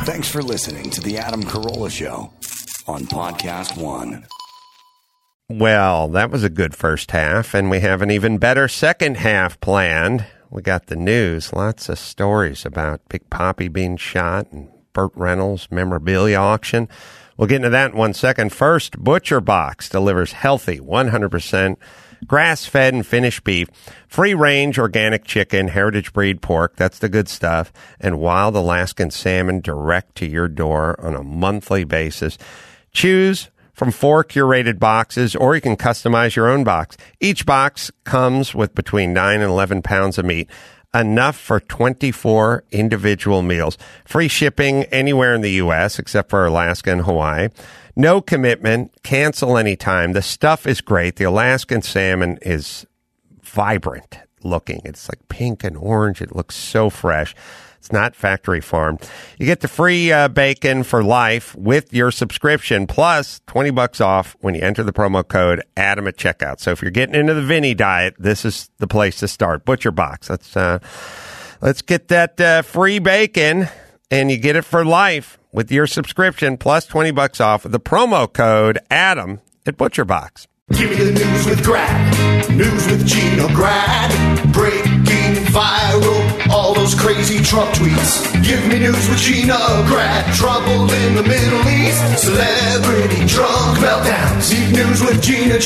Thanks for listening to The Adam Carolla Show on Podcast One. Well, that was a good first half, and we have an even better second half planned. We got the news, lots of stories about Big Papi being shot and Burt Reynolds memorabilia auction. We'll get into that in 1 second. First, Butcher Box delivers healthy, 100% grass-fed and finished beef, free-range organic chicken, heritage breed pork, that's the good stuff, and wild Alaskan salmon direct to your door on a monthly basis. Choose from 4 curated boxes, or you can customize your own box. Each box comes with between 9 and 11 pounds of meat, enough for 24 individual meals. Free shipping anywhere in the U.S. except for Alaska and Hawaii. No commitment. Cancel anytime. The stuff is great. The Alaskan salmon is vibrant looking. It's like pink and orange. It looks so fresh. It's not factory farmed. You get the free bacon for life with your subscription, plus $20 off when you enter the promo code Adam at checkout. So if you're getting into the Vinny diet, this is the place to start. Butcher Box. Let's get that free bacon, and you get it for life with your subscription, plus $20 off with the promo code Adam at Butcher Box. Give me the news with Grad. News with Gina Grad. Breaking viral, all those crazy Trump tweets. Give me news with Gina Grad. Trouble in the Middle East. Celebrity drunk meltdowns. Deep news with Gina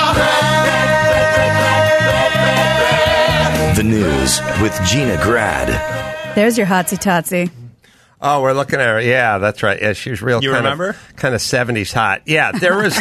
Grad. The news with Gina Grad. There's your hotsy totsy. Oh, we're looking at her. Yeah, that's right. Yeah, she was real. You remember? Kind of 70s hot. Yeah, there was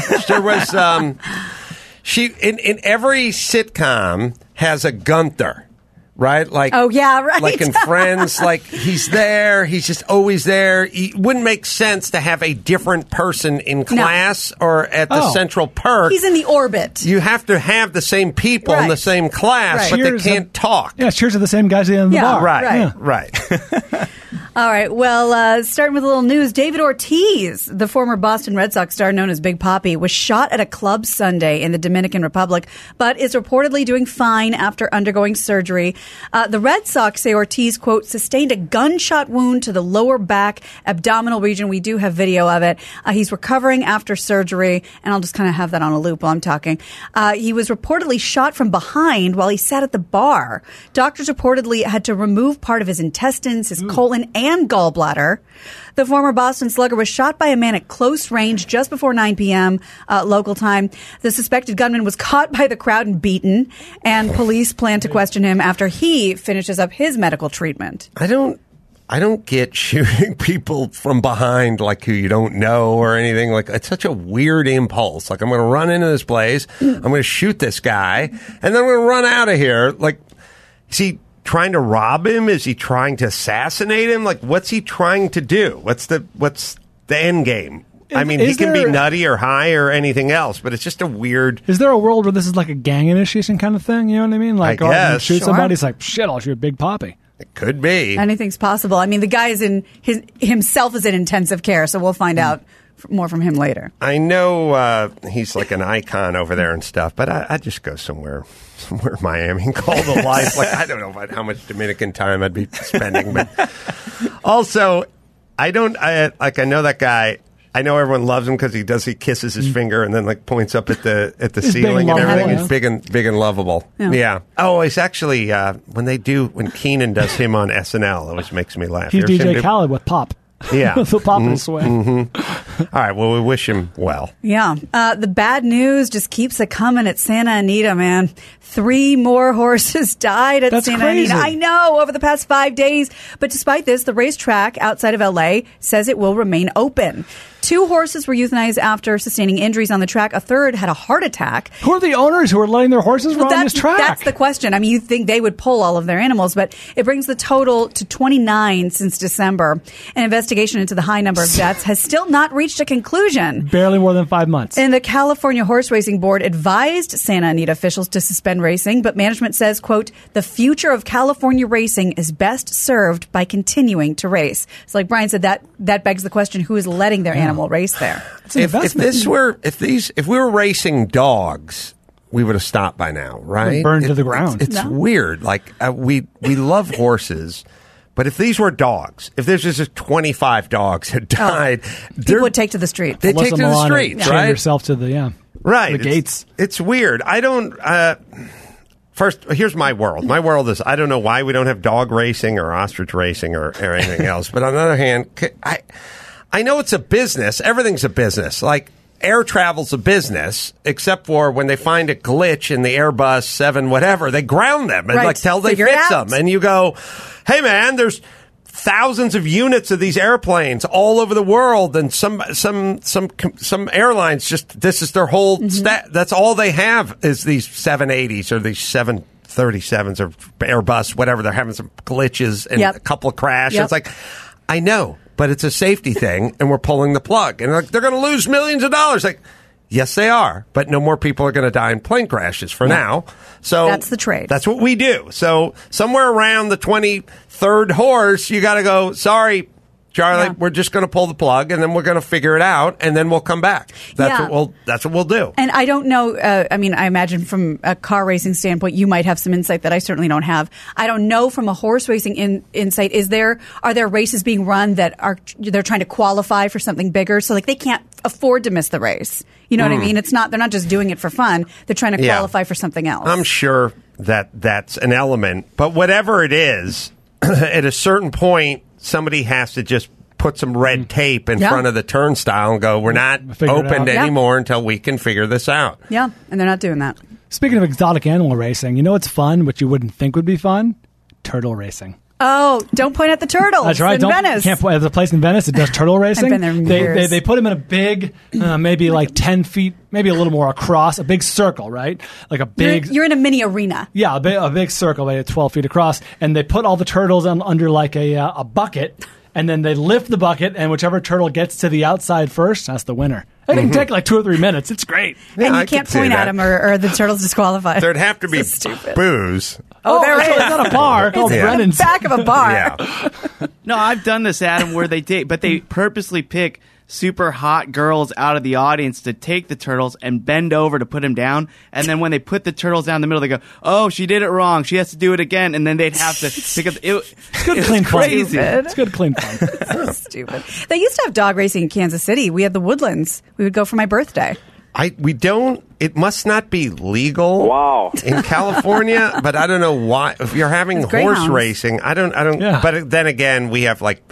she in every sitcom has a Gunther, right? Like, oh yeah, right. Like in Friends, like he's there. He's just always there. It wouldn't make sense to have a different person in class or at the Central Perk. He's in the orbit. You have to have the same people in the same class, but they can't talk. Yeah, cheers to the same guys at the end of the bar. Right. All right. Well, starting with a little news, David Ortiz, the former Boston Red Sox star known as Big Papi, was shot at a club Sunday in the Dominican Republic, but is reportedly doing fine after undergoing surgery. The Red Sox say Ortiz, quote, sustained a gunshot wound to the lower back abdominal region. We do have video of it. He's recovering after surgery, and I'll just kind of have that on a loop while I'm talking. He was reportedly shot from behind while he sat at the bar. Doctors reportedly had to remove part of his intestines, his colon, and gallbladder. The former Boston Slugger was shot by a man at close range just before 9 p.m. Local time. The suspected gunman was caught by the crowd and beaten, and police plan to question him after he finishes up his medical treatment. I don't get shooting people from behind, like who you don't know or anything. Like, it's such a weird impulse. Like, I'm going to run into this place, I'm going to shoot this guy, and then I'm going to run out of here. Like, is he trying to rob him? Is he trying to assassinate him? Like, what's he trying to do? What's the end game? I mean, he can be nutty or high or anything else, but it's just a weird... Is there a world where this is like a gang initiation kind of thing? You know what I mean? Like, I guess. Shoot somebody, it's like, shit, I'll shoot Big Papi. It could be. Anything's possible. I mean, the guy is himself is in intensive care, so we'll find out more from him later. I know he's like an icon over there and stuff, but I'd just go somewhere in Miami and call the life. Like, I don't know about how much Dominican time I'd be spending, but also I know that guy. I know everyone loves him because he kisses his finger and then like points up at the ceiling and everything. He's big and lovable. Yeah. Oh, it's actually when Keenan does him on SNL, it always makes me laugh. He's DJ Khaled with Pop. Yeah. The Pop and Sway. Mm-hmm. All right. Well, we wish him well. Yeah. The bad news just keeps it coming at Santa Anita, man. 3 more horses died at Santa Anita. I know, over the past 5 days. But despite this, the racetrack outside of L.A. says it will remain open. 2 horses were euthanized after sustaining injuries on the track. A third had a heart attack. Who are the owners who are letting their horses run on this track? That's the question. I mean, you'd think they would pull all of their animals, but it brings the total to 29 since December. An investigation into the high number of deaths has still not reached a conclusion. Barely more than 5 months. And the California Horse Racing Board advised Santa Anita officials to suspend racing, but management says, quote, the future of California racing is best served by continuing to race. So like Brian said, that begs the question, who is letting their animal race there? If we were racing dogs, we would have stopped by now, right? Burned to the ground. It's weird. Like we love horses, But if these were dogs, if there's just 25 dogs that died, people would take to the streets. They take to the streets, right? Chain yourself to the right the gates. It's weird. I don't. First, here's my world. My world is I don't know why we don't have dog racing or ostrich racing or anything else. But on the other hand, I know it's a business. Everything's a business. Like air travel's a business, except for when they find a glitch in the Airbus 7 whatever, they ground them and Right. like tell they Figure it fix out. them. And you go, hey man, there's thousands of units of these airplanes all over the world, and some airlines just this is their whole stat. That's all they have is these 780s or these 737s or Airbus, whatever. They're having some glitches and a couple of crashes. Yep. It's like, I know, but it's a safety thing, and we're pulling the plug, and like, they're going to lose millions of dollars. Like, yes, they are, but no more people are going to die in plane crashes for now. So That's the trade. That's what we do. So somewhere around the 23rd horse, you got to go, sorry, Charlie, we're just going to pull the plug, and then we're going to figure it out, and then we'll come back. That's what we'll do. And I don't know. I mean, I imagine from a car racing standpoint, you might have some insight that I certainly don't have. I don't know from a horse racing insight. Are there races being run that they're trying to qualify for something bigger? So like they can't afford to miss the race. You know what I mean? They're not just doing it for fun. They're trying to qualify for something else. I'm sure that's an element, but whatever it is, at a certain point, somebody has to just put some red tape in front of the turnstile and go, we're not opened anymore until we can figure this out. Yeah, and they're not doing that. Speaking of exotic animal racing, you know what's fun, which you wouldn't think would be fun? Turtle racing. Oh, don't point at the turtles. That's right. In Venice. Can't point at the place in Venice that does turtle racing. I've been there in years. They put them in a big, maybe like 10 feet, maybe a little more across, a big circle, right? Like a big. You're in a mini arena. Yeah, a big circle, maybe 12 feet across, and they put all the turtles under like a bucket, and then they lift the bucket, and whichever turtle gets to the outside first, that's the winner. It can take like 2 or 3 minutes. It's great. And I you can't could see point at that. them or the turtle's disqualified. There'd have to be So stupid. booze. Oh, there it's is. not a bar called Yeah. Brennan's. Back of a bar. Yeah. No, I've done this, Adam, where they date, but they purposely pick super hot girls out of the audience to take the turtles and bend over to put them down. And then when they put the turtles down in the middle, they go, "Oh, she did it wrong. She has to do it again." And then they'd have to pick up. It's good, clean fun. crazy. It's good, clean fun. So stupid. They used to have dog racing in Kansas City. We had the Woodlands. We would go for my birthday. We don't. It must not be legal in California, but I don't know why. If you're having It's horse greyhounds. racing, I don't. Yeah. But then again, we have like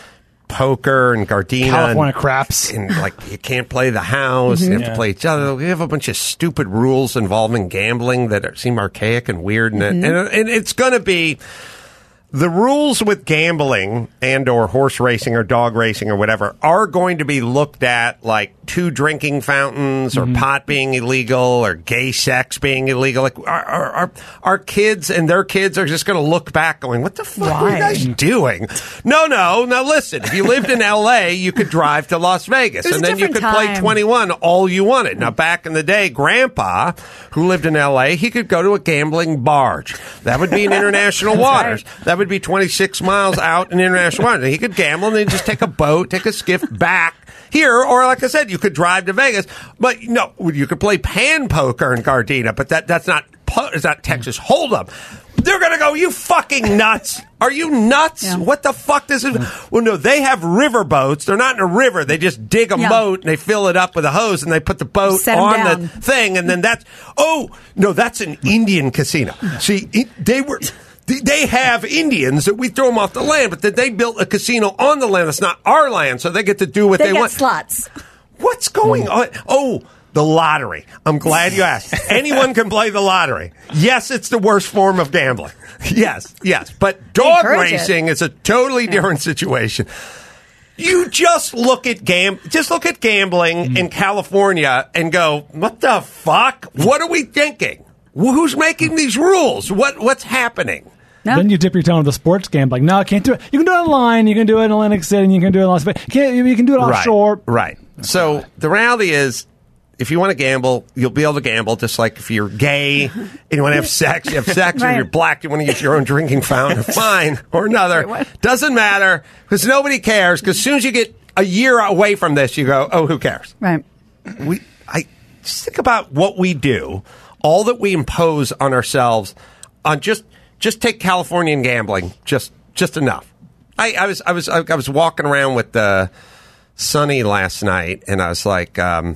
poker and Gardena, California craps. and like you can't play the house. You have to play each other. We have a bunch of stupid rules involving gambling that seem archaic and weird, and it's going to be. The rules with gambling and or horse racing or dog racing or whatever are going to be looked at like 2 drinking fountains or pot being illegal or gay sex being illegal. Like our kids and their kids are just going to look back going, what the fuck are you guys doing? No. Now listen, if you lived in L.A., you could drive to Las Vegas It was and a then you different could play time. 21 all you wanted. Now back in the day, Grandpa, who lived in L.A., he could go to a gambling barge. That would be in international waters. That would be 26 miles out in international waters. He could gamble and then just take a boat, take a skiff back here, or like I said, you could drive to Vegas. But no, you could play pan poker in Gardena, but that's not Texas Hold'em. They're going to go, you fucking nuts. Are you nuts? Yeah. What the fuck does it? Well, no, they have river boats. They're not in a river. They just dig a moat and they fill it up with a hose and they put the boat Set 'em on down. the thing. And then that's an Indian casino. See, they have Indians that we throw them off the land, but that they built a casino on the land that's not our land, so they get to do what they They want. got slots. What's going on? Oh, the lottery. I'm glad you asked. Anyone can play the lottery. Yes, it's the worst form of gambling. Yes. But dog encourage it. racing is a totally different situation. You just look at gambling in California and go, what the fuck? What are we thinking? Who's making these rules? What's happening? No. Then you dip your toe into the sports gambling. No, I can't do it. You can do it online. You can do it in Atlantic City. And you can do it in Las Vegas. You can do it offshore. Right. So the reality is, if you want to gamble, you'll be able to gamble just like if you're gay and you want to have sex, you have sex. Right. If you're black, you want to use your own drinking fountain, fine, or another. Doesn't matter because nobody cares. Because as soon as you get a year away from this, you go, oh, who cares? Right. I just think about what we do, all that we impose on ourselves on just take Californian gambling, just enough. I was walking around with Sonny last night, and I was like,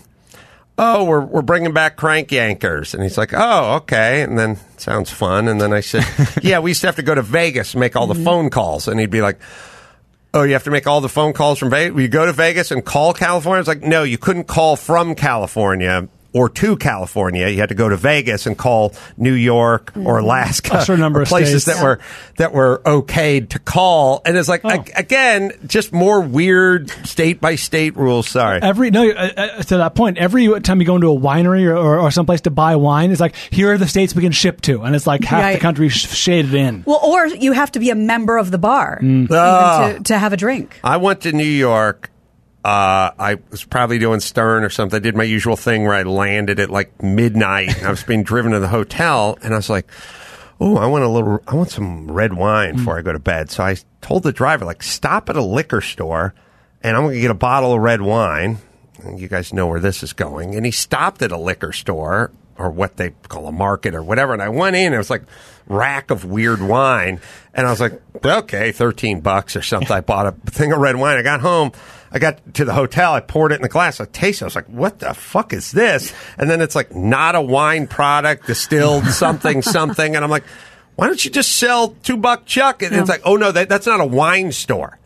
"Oh, we're bringing back Crank Yankers," and he's like, "Oh, okay," and then sounds fun, and then I said, "Yeah, we used to have to go to Vegas and make all the phone calls," and he'd be like, "Oh, you have to make all the phone calls from Vegas? You go to Vegas and call California?" It's like, no, you couldn't call from California or to California. You had to go to Vegas and call New York or Alaska, A certain number of places states. that were okayed to call. And it's like, again, just more weird state by state rules. Sorry. To that point, every time you go into a winery or someplace to buy wine, it's like, here are the states we can ship to, and it's like half the country shaded in. Well, or you have to be a member of the bar even to have a drink. I went to New York. I was probably doing Stern or something. I did my usual thing where I landed at like midnight. And I was being driven to the hotel, and I was like, "Oh, I want some red wine before I go to bed." So I told the driver, like, stop at a liquor store, and I'm going to get a bottle of red wine. And you guys know where this is going. And he stopped at a liquor store, or what they call a market or whatever. And I went in, and it was like rack of weird wine. And I was like, okay, $13 or something. I bought a thing of red wine. I got home. I got to the hotel. I poured it in the glass. I tasted it. I was like, what the fuck is this? And then it's like not a wine product, distilled something. And I'm like, why don't you just sell $2 Chuck? And it's like, oh, no, that's not a wine store.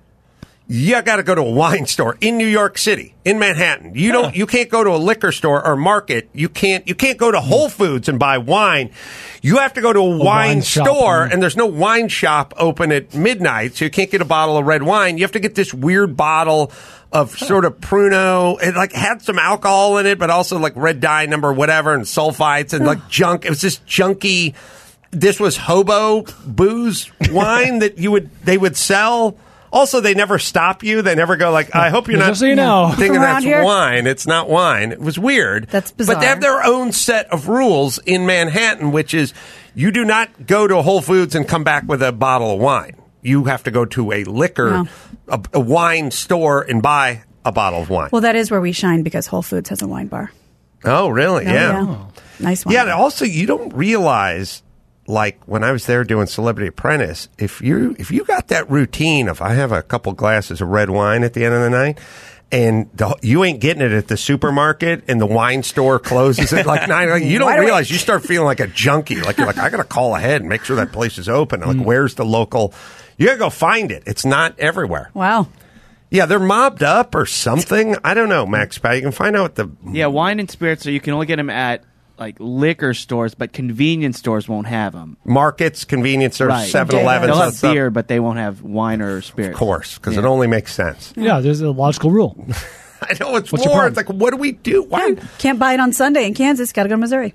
You got to go to a wine store in New York City, in Manhattan. You can't go to a liquor store or market. You can't go to Whole Foods and buy wine. You have to go to a wine store, and there's no wine shop open at midnight, so you can't get a bottle of red wine. You have to get this weird bottle of sort of Pruno. It like had some alcohol in it, but also like red dye number whatever and sulfites and like junk. It was this junky. This was hobo booze wine that they would sell. Also, they never stop you. They never go like, I hope you're not so you know. thinking that's here. wine. It's not wine. It was weird. That's bizarre. But they have their own set of rules in Manhattan, which is you do not go to Whole Foods and come back with a bottle of wine. You have to go to a liquor, a wine store and buy a bottle of wine. Well, that is where we shine because Whole Foods has a wine bar. Oh, really? Yeah. Nice one. Yeah, and also you don't realize, like when I was there doing Celebrity Apprentice, if you got that routine of I have a couple glasses of red wine at the end of the night, and you ain't getting it at the supermarket, and the wine store closes at like 9, like, you don't realize you start feeling like a junkie. Like you're like, I got to call ahead and make sure that place is open. Like, where's the local? You got to go find it. It's not everywhere. Wow. Yeah, they're mobbed up or something. I don't know, Max Pat. You can find out what wine and spirits. So you can only get them at like liquor stores, but convenience stores won't have them. Markets, convenience stores, Right. 7-Elevens. They'll have beer, but they won't have wine or spirits. Of course, because it only makes sense. Yeah, there's a logical rule. I know it's What's your more. problem? It's like, what do we do? Why? Can't buy it on Sunday in Kansas. Got to go to Missouri.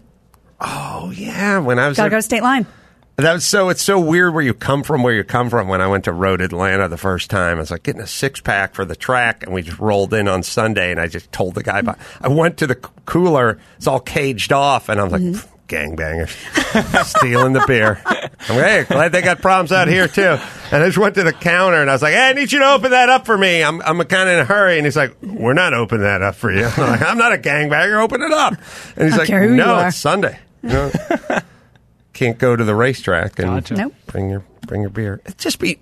Oh yeah, when I was Got to there, go to State Line. it's so weird where you come from. When I went to Road Atlanta the first time, I was like getting a 6-pack for the track, and we just rolled in on Sunday, and I just told the guy about. I went to the cooler, it's all caged off, and I was like, gangbangers stealing the beer. I'm like, hey, glad they got problems out here too. And I just went to the counter, and I was like, hey, I need you to open that up for me. I'm kind of in a hurry, and he's like, we're not opening that up for you. I'm like, I'm not a gangbanger. Open it up. And he's like, care who you no, are. it's Sunday. No. Can't go to the racetrack and Gotcha. Nope. bring your beer. It just be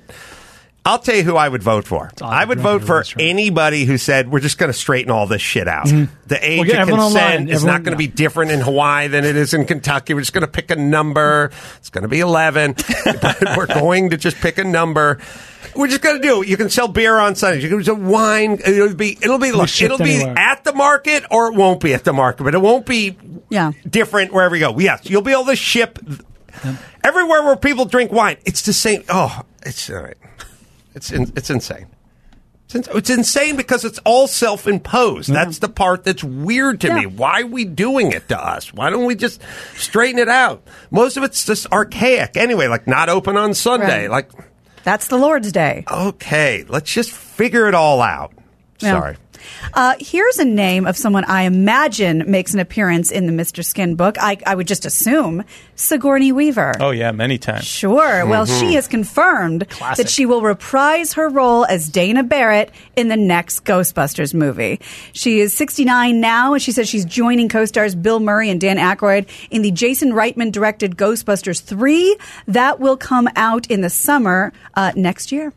I'll tell you who I would vote for. I would vote for anybody who said we're just going to straighten all this shit out. The age get of everyone online. consent is not going to be different in Hawaii than it is in Kentucky. We're just going to pick a number. It's going to be 11. But we're going to just pick a number. We're just going to do it. You can sell beer on Sundays. You can sell wine. It'll be anywhere. at the market or it won't be at the market, but it won't be different wherever you go. Yes, you'll be able to ship everywhere where people drink wine. It's the same. Oh, it's all right. It's insane. It's insane because it's all self-imposed. That's the part that's weird to me. Why are we doing it to us? Why don't we just straighten it out? Most of it's just archaic anyway, like not open on Sunday. Right. Like, That's the Lord's Day. okay, let's just figure it all out. Yeah. Sorry. Here's a name of someone I imagine makes an appearance in the Mr. Skin book. I would just assume Sigourney Weaver. Oh, yeah, many times. Sure. Well, she has confirmed that she will reprise her role as Dana Barrett in the next Ghostbusters movie. She is 69 now, and she says she's joining co-stars Bill Murray and Dan Aykroyd in the Jason Reitman-directed Ghostbusters 3. That will come out in the summer next year.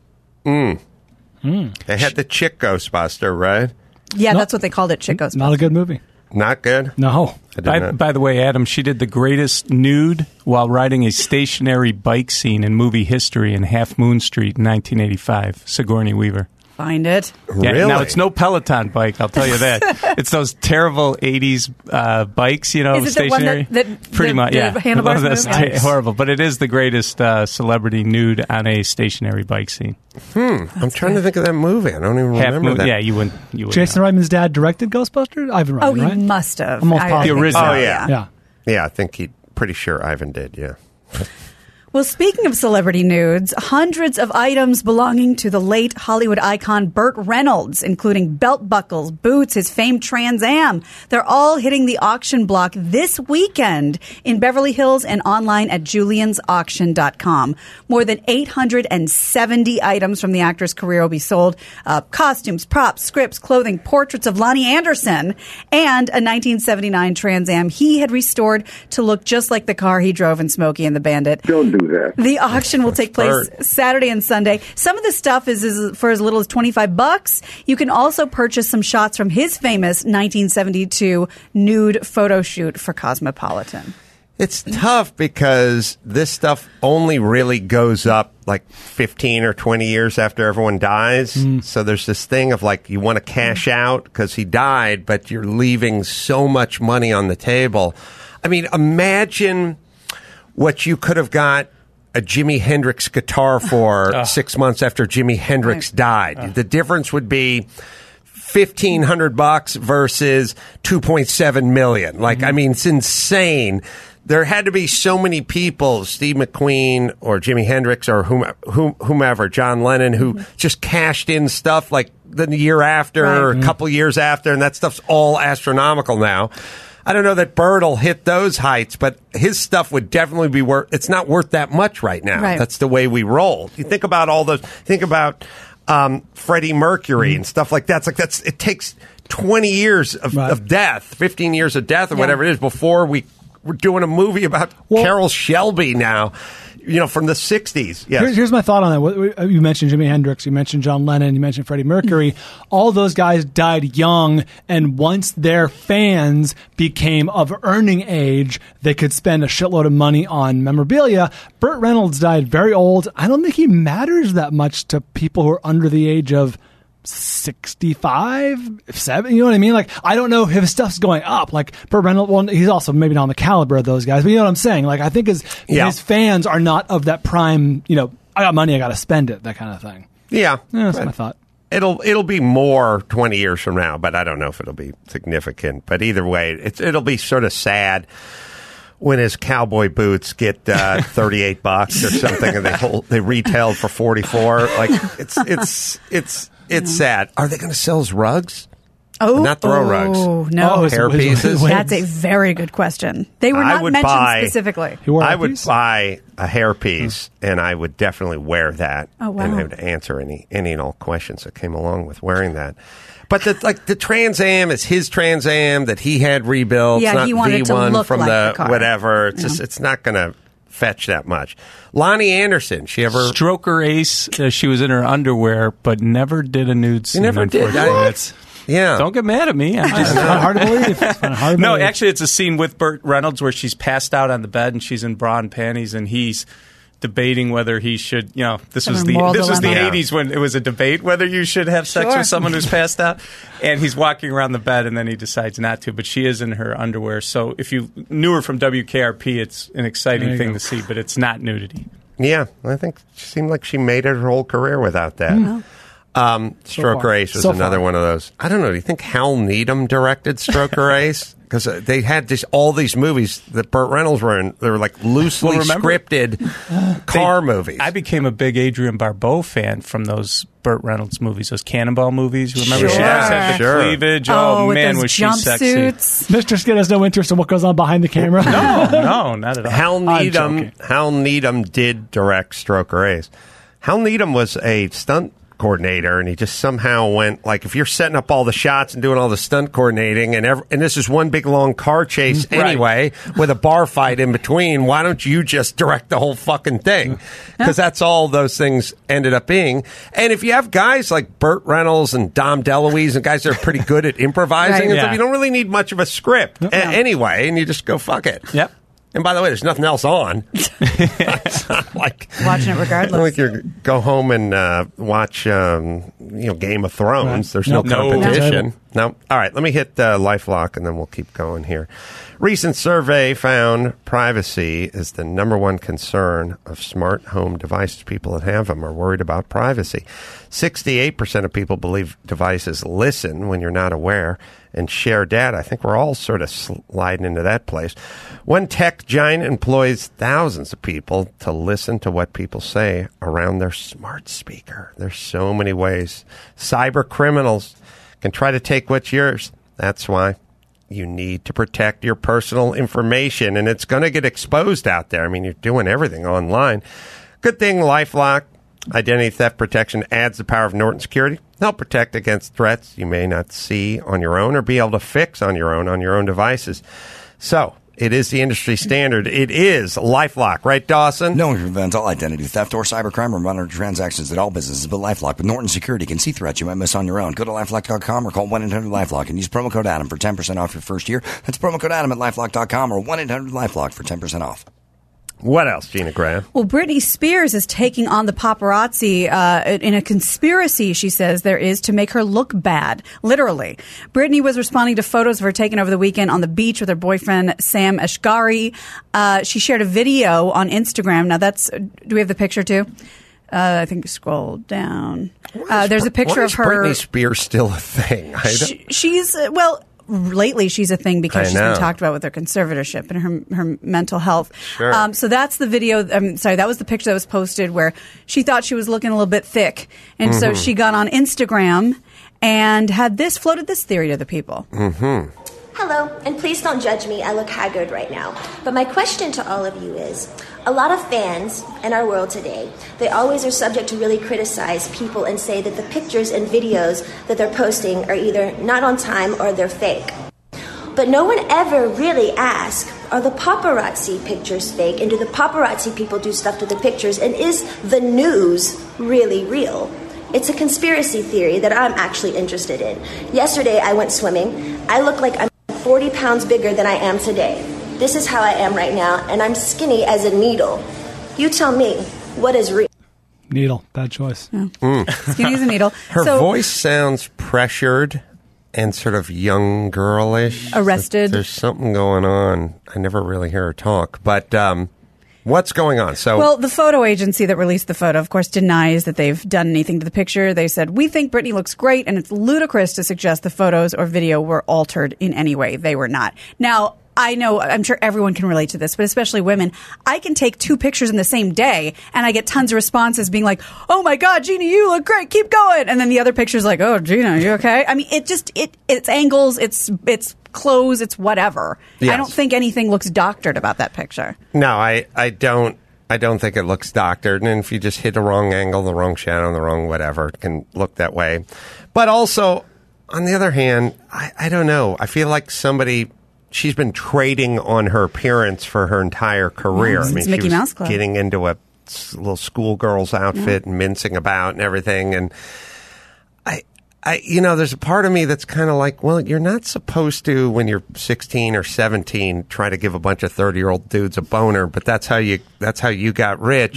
They had the chick Ghostbuster, right? Yeah, Nope. that's what they called it, Chick Ghostbusters. Not a good movie. Not good? No. I did not. By the way, Adam, she did the greatest nude while riding a stationary bike scene in movie history in Half Moon Street in 1985. Sigourney Weaver. Find it. Yeah, Really? Now, it's no Peloton bike, I'll tell you that. It's those terrible 80s bikes, you know, Is it the one stationary. that Pretty the- much, the yeah. handlebars Well, that's move? horrible, but it is the greatest celebrity nude on a stationary bike scene. I'm trying to think of that movie. I don't even Half remember Moon, that. yeah, you wouldn't. Jason Reitman's dad directed Ghostbusters? Ivan Reitman, Oh, he right? must have. I'm almost positive. The original. Oh, yeah. Yeah. Yeah, I think pretty sure Ivan did, yeah. Well, speaking of celebrity nudes, hundreds of items belonging to the late Hollywood icon Burt Reynolds, including belt buckles, boots, his famed Trans Am, they're all hitting the auction block this weekend in Beverly Hills and online at juliansauction.com. More than 870 items from the actor's career will be sold. Costumes, props, scripts, clothing, portraits of Lonnie Anderson, and a 1979 Trans Am he had restored to look just like the car he drove in Smokey and the Bandit. Don't do that. The auction will take place Burt. Saturday and Sunday. Some of the stuff is for as little as $25. You can also purchase some shots from his famous 1972 nude photo shoot for Cosmopolitan. It's tough because this stuff only really goes up like 15 or 20 years after everyone dies. So there's this thing of like you want to cash out because he died, but you're leaving so much money on the table. I mean, imagine what you could have got a Jimi Hendrix guitar for 6 months after Jimi Hendrix died. The difference would be $1,500 versus $2.7 million. Like, I mean, it's insane. There had to be so many people, Steve McQueen or Jimi Hendrix or whomever, John Lennon, who just cashed in stuff like the year after or a couple years after, and that stuff's all astronomical now. I don't know that Bird will hit those heights, but his stuff would definitely be worth. It's not worth that much right now. Right. That's the way we roll. You think about all those. Think about Freddie Mercury and stuff like that. It takes 20 years of death, 15 years of death, or whatever it is, before we're doing a movie about Carol Shelby now. You know, from the 60s. Yes. Here's my thought on that. You mentioned Jimi Hendrix, you mentioned John Lennon, you mentioned Freddie Mercury. All those guys died young, and once their fans became of earning age, they could spend a shitload of money on memorabilia. Burt Reynolds died very old. I don't think he matters that much to people who are under the age of 65, 70, you know what I mean? Like, I don't know if his stuff's going up. Like, Burt Reynolds, well, he's also maybe not on the caliber of those guys, but you know what I'm saying? Like, I think his fans are not of that prime, you know, I got money, I got to spend it, that kind of thing. Yeah. That's my thought. It'll be more 20 years from now, but I don't know if it'll be significant. But either way, it'll be sort of sad when his cowboy boots get $38 or something, and they retailed for $44. Like it's sad. Are they going to sell his rugs? Oh, not throw rugs. No, hair pieces. That's a very good question. They were not mentioned specifically. I would buy a hairpiece, and I would definitely wear that. Oh, wow. And I would answer any and all questions that came along with wearing that. But the Trans Am is his Trans Am that he had rebuilt. Yeah, it's not he wanted the to one look from like the the car. whatever. It's just it's not going to fetch that much. Lonnie Anderson, she ever Stroker Ace? She was in her underwear, but never did a nude scene. never did. unfortunately. What? Yeah. Don't get mad at me. I'm just It's not hard to believe. It's not hard to No, believe. actually, it's a scene with Burt Reynolds where she's passed out on the bed and she's in bra and panties, and he's debating whether he should. You know, this was the moral 80s when it was a debate whether you should have sex Sure. with someone who's passed out, and he's walking around the bed and then he decides not to. But she is in her underwear, so if you knew her from WKRP, it's an exciting thing to see. But it's not nudity. Yeah, I think she seemed like she made it her whole career without that. Stroker Ace was another one of those. I don't know. Do you think Hal Needham directed Stroker Ace? Because they had all these movies that Burt Reynolds were in. They were like loosely scripted car movies. I became a big Adrienne Barbeau fan from those Burt Reynolds movies, those Cannonball movies. Remember, she always had the cleavage. Oh, with man, those was she sexy? jumpsuits. Mr. Skid has no interest in what goes on behind the camera. No, not at all. Hal Needham did direct Stroker Ace. Hal Needham was a stunt coordinator, and he just somehow went, like, if you're setting up all the shots and doing all the stunt coordinating, and this is one big long car chase anyway, with a bar fight in between, why don't you just direct the whole fucking thing? Because that's all those things ended up being. And if you have guys like Burt Reynolds and Dom DeLuise and guys that are pretty good at improvising and stuff, you don't really need much of a script anyway, and you just go, fuck it. Yep. And by the way, there's nothing else on. It's not like watching it regardless. Like you go home and watch, Game of Thrones. Right. There's no competition. No. All right, let me hit LifeLock, and then we'll keep going here. Recent survey found privacy is the number one concern of smart home devices. People that have them are worried about privacy. 68% of people believe devices listen when you're not aware and share data. I think we're all sort of sliding into that place. One tech giant employs thousands of people to listen to what people say around their smart speaker. There's so many ways. Cyber criminals can try to take what's yours. That's why you need to protect your personal information, and it's going to get exposed out there. I mean, you're doing everything online. Good thing LifeLock Identity Theft Protection adds the power of Norton Security. Help protect against threats you may not see on your own or be able to fix on your own devices. So, it is the industry standard. It is LifeLock, right, Dawson? No one can prevent all identity theft or cybercrime or monitor transactions at all businesses, but LifeLock with Norton Security can see threats you might miss on your own. Go to LifeLock.com or call 1-800-LifeLock and use promo code Adam for 10% off your first year. That's promo code Adam at LifeLock.com or 1-800-LifeLock for 10% off. What else, Gina Graham? Well, Britney Spears is taking on the paparazzi in a conspiracy, she says, there is to make her look bad. Literally. Britney was responding to photos of her taken over the weekend on the beach with her boyfriend, Sam Ashgari. She shared a video on Instagram. Now, do we have the picture, too? I think scroll down. There's a picture of her. Why is Britney Spears still a thing? She's, lately she's a thing because she's been talked about with her conservatorship and her mental health. Sure. So that's the video. That was the picture that was posted where she thought she was looking a little bit thick. And so she got on Instagram and floated this theory to the people. Mm-hmm. Hello, and please don't judge me. I look haggard right now. But my question to all of you is, a lot of fans in our world today, they always are subject to really criticize people and say that the pictures and videos that they're posting are either not on time or they're fake. But no one ever really asks, are the paparazzi pictures fake? And do the paparazzi people do stuff to the pictures? And is the news really real? It's a conspiracy theory that I'm actually interested in. Yesterday, I went swimming. I look like I'm 40 pounds bigger than I am today. This is how I am right now, and I'm skinny as a needle. You tell me, what is real? Needle, bad choice. Yeah. Skinny as a needle. Her voice sounds pressured and sort of young girlish. Arrested. There's something going on. I never really hear her talk, but what's going on? Well, the photo agency that released the photo, of course, denies that they've done anything to the picture. They said, we think Britney looks great, and it's ludicrous to suggest the photos or video were altered in any way. They were not. Now, I know, I'm sure everyone can relate to this, but especially women. I can take two pictures in the same day, and I get tons of responses being like, oh my God, Gina, you look great, keep going. And then the other picture's like, oh, Gina, you okay? I mean, it's angles, it's clothes, it's whatever. Yes. I don't think anything looks doctored about that picture. No, I don't think it looks doctored. And if you just hit the wrong angle, the wrong shadow, the wrong whatever, it can look that way. But also, on the other hand, I don't know. I feel like she's been trading on her appearance for her entire career. Yes, it's Mickey Mouse Club. Getting into a little schoolgirl's outfit and mincing about and everything. And there's a part of me that's kind of like, well, you're not supposed to, when you're 16 or 17, try to give a bunch of 30-year-old dudes a boner, but that's how you got rich.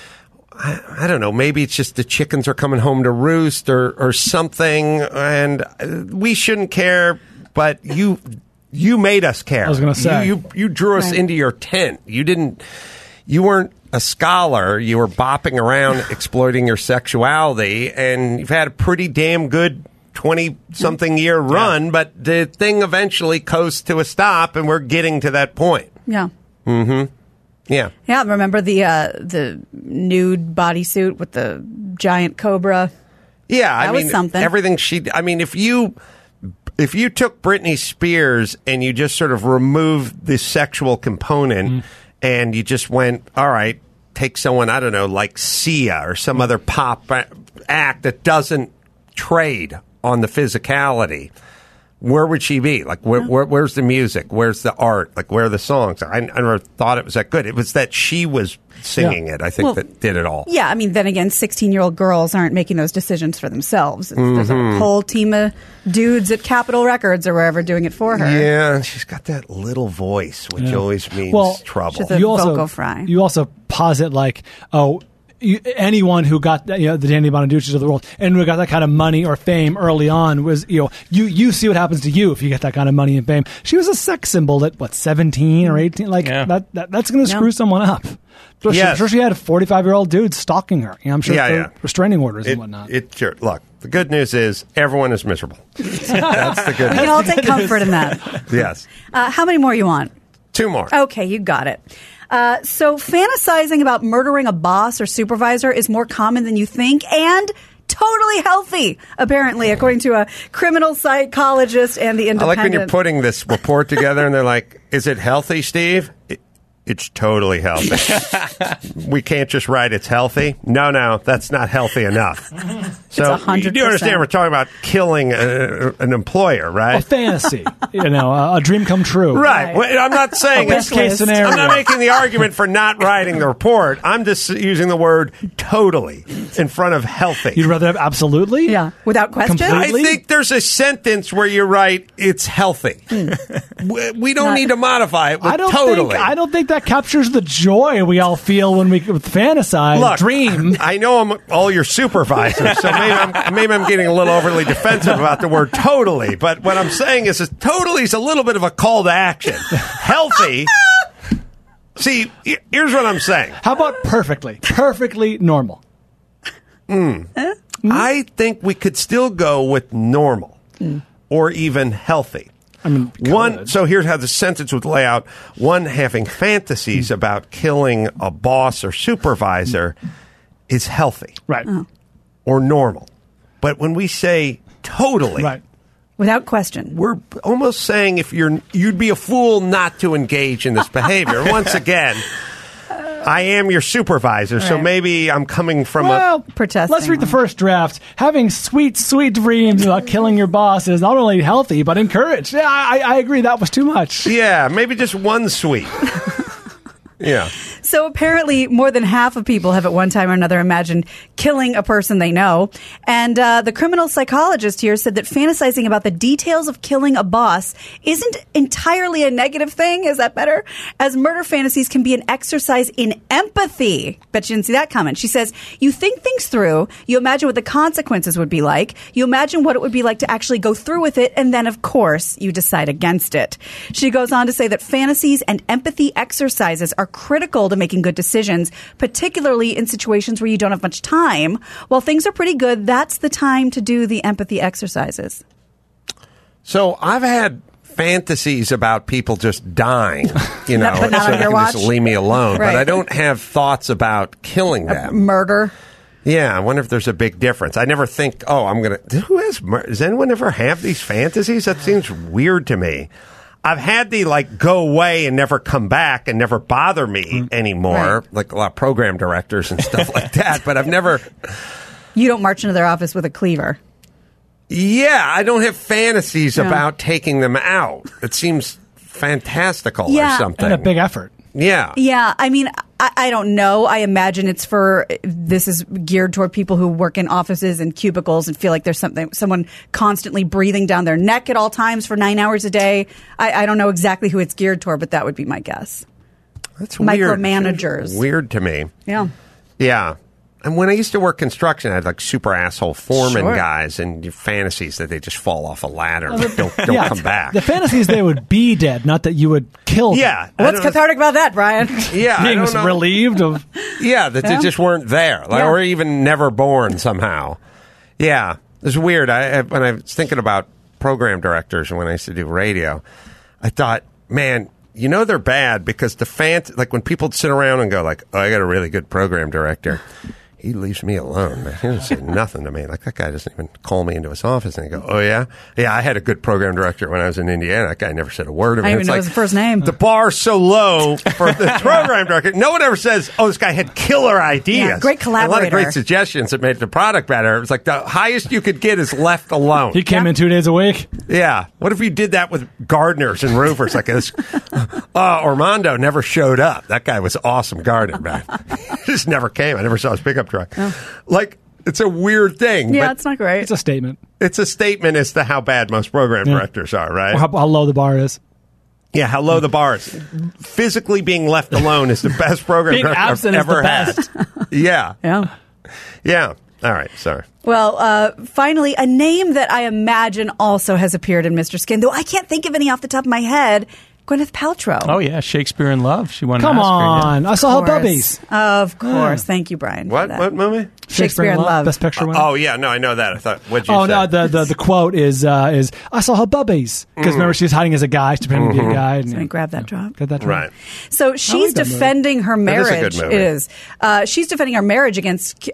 I don't know. Maybe it's just the chickens are coming home to roost or something, and we shouldn't care, but you made us care. I was going to say. You drew us into your tent. You weren't a scholar. You were bopping around exploiting your sexuality, and you've had a pretty damn good 20-something year run, but the thing eventually coasts to a stop, and we're getting to that point. Yeah. Mm-hmm. Yeah. Yeah, remember the nude bodysuit with the giant cobra? Yeah, that was something. Everything if you took Britney Spears and you just sort of removed the sexual component and you just went, all right, take someone, I don't know, like Sia or some other pop act that doesn't trade on the physicality, where would she be? Like, where's the music? Where's the art? Like, where are the songs? I never thought it was that good. It was that she was singing it, I think, that did it all. Yeah, I mean, then again, 16-year-old girls aren't making those decisions for themselves. There's a whole team of dudes at Capitol Records or wherever doing it for her. Yeah, she's got that little voice, which always means trouble. She's a vocal fry. You also posit like, anyone who got the Danny Bonaducci's of the world and who got that kind of money or fame early on was you see what happens to you if you get that kind of money and fame. She was a sex symbol at 17 or 18. Like that's going to screw someone up. I'm sure she had a 45-year-old dude stalking her. I'm sure restraining orders and whatnot. Look, the good news is everyone is miserable. That's the good news. We can all take comfort in that. Yes. How many more you want? 2 more. Okay, you got it. So fantasizing about murdering a boss or supervisor is more common than you think and totally healthy, apparently, according to a criminal psychologist and the Independent. I like when you're putting this report together and they're like, is it healthy, Steve? It's totally healthy. We can't just write it's healthy. No, that's not healthy enough. So it's 100%. You understand we're talking about killing an employer, right? A fantasy, a dream come true. Right. Well, I'm not saying best case scenario. I'm not making the argument for not writing the report. I'm just using the word totally in front of healthy. You'd rather have absolutely? Yeah, without question? Completely? I think there's a sentence where you write it's healthy. We don't need to modify it with totally. I don't think that captures the joy we all feel when we fantasize, Look, dream. I know I'm all your supervisors, so maybe I'm getting a little overly defensive about the word totally. But what I'm saying is totally is a little bit of a call to action. Healthy. See, here's what I'm saying. How about perfectly? Perfectly normal. I think we could still go with normal or even healthy. I mean, so here's how the sentence would lay out. One, having fantasies about killing a boss or supervisor is healthy. Right. Or normal. But when we say totally, right. Without question, we're almost saying you'd be a fool not to engage in this behavior. Once again, I am your supervisor, so maybe I'm coming from protesting. Let's read the first draft. Having sweet, sweet dreams about killing your boss is not only healthy, but encouraged. Yeah, I agree. That was too much. Yeah, maybe just one sweet. Yeah. So apparently more than half of people have at one time or another imagined killing a person they know. And the criminal psychologist here said that fantasizing about the details of killing a boss isn't entirely a negative thing. Is that better? As murder fantasies can be an exercise in empathy. Bet you didn't see that coming. She says, you think things through. You imagine what the consequences would be like. You imagine what it would be like to actually go through with it. And then, of course, you decide against it. She goes on to say that fantasies and empathy exercises are critical to making good decisions, particularly in situations where you don't have much time. While things are pretty good, that's the time to do the empathy exercises. So I've had fantasies about people just dying, but not so on your they can watch. just leave me alone. Right. But I don't have thoughts about killing them. Murder. Yeah, I wonder if there's a big difference. I never think, does anyone ever have these fantasies? That seems weird to me. I've had the go away and never come back and never bother me anymore, like a lot of program directors and stuff like that. But I've never. You don't march into their office with a cleaver. Yeah, I don't have fantasies about taking them out. It seems fantastical or something. And a big effort. Yeah. Yeah, I mean, I don't know. I imagine this is geared toward people who work in offices and cubicles and feel like there's someone constantly breathing down their neck at all times for 9 hours a day. I don't know exactly who it's geared toward, but that would be my guess. That's weird. Micromanagers. Weird to me. Yeah. Yeah. And when I used to work construction, I had super asshole foreman guys and fantasies that they just fall off a ladder and don't come back. The fantasies they would be dead, not that you would kill them. Yeah. What's cathartic about that, Brian? Yeah. Being relieved of. Yeah, that they just weren't there, or even never born somehow. Yeah. It's weird. When I was thinking about program directors and when I used to do radio, I thought, man, they're bad because when people sit around and go I got a really good program director. he leaves me alone, man. He doesn't say nothing to me. Like, that guy doesn't even call me into his office and go, oh, yeah? Yeah, I had a good program director when I was in Indiana. That guy never said a word of it. I didn't even know his first name. The bar's so low for the program director. No one ever says, oh, this guy had killer ideas. Yeah, great collaborator. A lot of great suggestions that made the product better. It was like the highest you could get is left alone. He came in 2 days a week. Yeah. What if you did that with gardeners and roofers? Like this? Armando never showed up. That guy was awesome gardener, man. He just never came. I never saw his pickup truck. Oh. Like, it's a weird thing. Yeah, but it's not great. It's a statement. It's a statement as to how bad most program directors are, right? Or how low the bar is. Yeah, how low the bar is. Physically being left alone is the best program being director absent I've ever is the had. Yeah. Yeah. Yeah. All right. Sorry. Well, finally, a name that I imagine also has appeared in Mr. Skin, though I can't think of any off the top of my head. Gwyneth Paltrow. Oh, yeah. Shakespeare in Love. She won Come an Oscar. on. Yeah. I saw her bubbies. Of course. Thank you, Brian. What? What movie? Shakespeare in Love. Best picture winner. Oh, yeah. No, I know that. I thought, what'd you say? No, the quote is I saw her bubbies. Because remember, she's hiding as a guy. She's pretending to be a guy. And, So I grab that drop. Get that drop. Right. So she's defending her marriage. That is a good movie. It is. She's defending her marriage against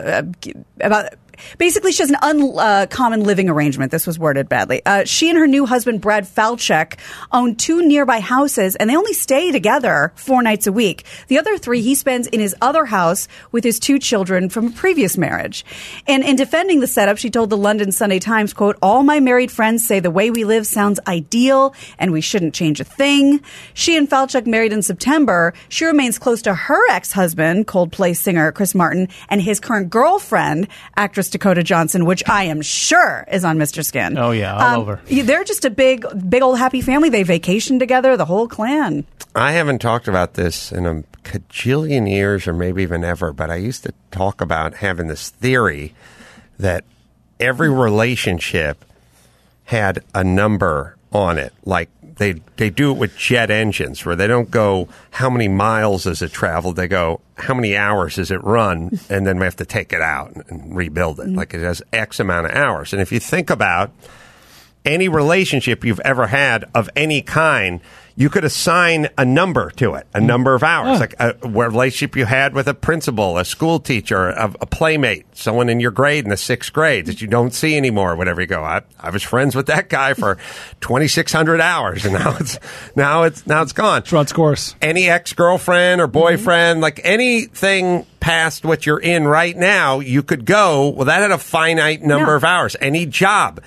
about. Basically, she has an uncommon living arrangement. This was worded badly. She and her new husband, Brad Falchuk, own 2 nearby houses, and they only stay together 4 nights a week. The other 3 he spends in his other house with his 2 children from a previous marriage. And in defending the setup, she told the London Sunday Times, quote, all my married friends say the way we live sounds ideal, and we shouldn't change a thing. She and Falchuk married in September. She remains close to her ex-husband, Coldplay singer Chris Martin, and his current girlfriend, actress Dakota Johnson, which I am sure is on Mr. Skin. Oh, yeah, all over. They're just a big old happy family. They vacation together, the whole clan. I haven't talked about this in a cajillion years or maybe even ever, but I used to talk about having this theory that every relationship had a number on it. Like they do it with jet engines where they don't go, how many miles has it traveled? They go, how many hours has it run? And then we have to take it out and rebuild it. Like it has X amount of hours. And if you think about any relationship you've ever had of any kind, you could assign a number to it, a number of hours. Like a relationship you had with a principal, a school teacher, a playmate, someone in your grade in the 6th grade that you don't see anymore, whatever you go. I was friends with that guy for 2,600 hours, and now it's gone. It's run its course. Any ex-girlfriend or boyfriend, like anything past what you're in right now, you could go, well, that had a finite number of hours. Any job.